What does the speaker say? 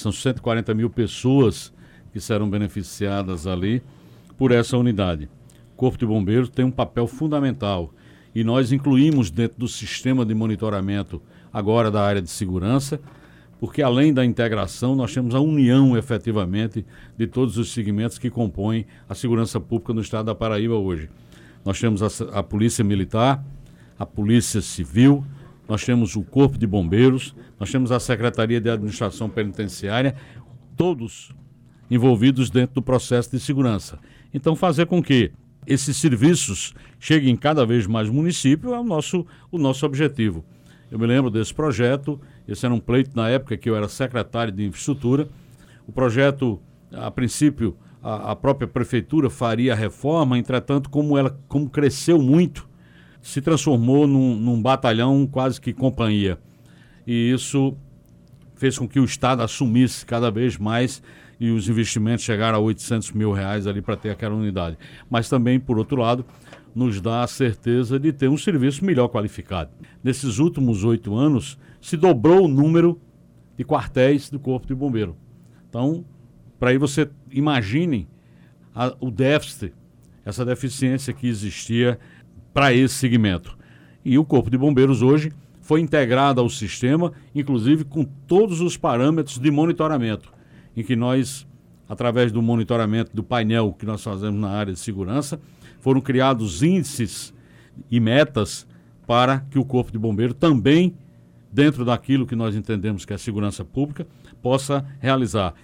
São 140 mil pessoas que serão beneficiadas ali por essa unidade. O Corpo de Bombeiros tem um papel fundamental e nós incluímos dentro do sistema de monitoramento agora da área de segurança, porque além da integração, nós temos a união efetivamente de todos os segmentos que compõem a segurança pública no estado da Paraíba hoje. Nós temos a Polícia Militar, a Polícia Civil, nós temos o Corpo de Bombeiros, nós temos a Secretaria de Administração Penitenciária, todos envolvidos dentro do processo de segurança. Então, fazer com que esses serviços cheguem em cada vez mais municípios é o nosso objetivo. Eu me lembro desse projeto, esse era um pleito na época que eu era secretário de infraestrutura. O projeto, a princípio, a própria prefeitura faria a reforma, entretanto, como cresceu muito, se transformou num batalhão quase que companhia. E isso fez com que o Estado assumisse cada vez mais e os investimentos chegaram a R$800 mil ali para ter aquela unidade. Mas também, por outro lado, nos dá a certeza de ter um serviço melhor qualificado. Nesses últimos 8 anos, se dobrou o número de quartéis do Corpo de Bombeiro. Então, para aí você imagine o déficit, essa deficiência que existia para esse segmento. E o Corpo de Bombeiros hoje foi integrado ao sistema, inclusive com todos os parâmetros de monitoramento, em que nós, através do monitoramento do painel que nós fazemos na área de segurança, foram criados índices e metas para que o Corpo de Bombeiro também, dentro daquilo que nós entendemos que é a segurança pública, possa realizar.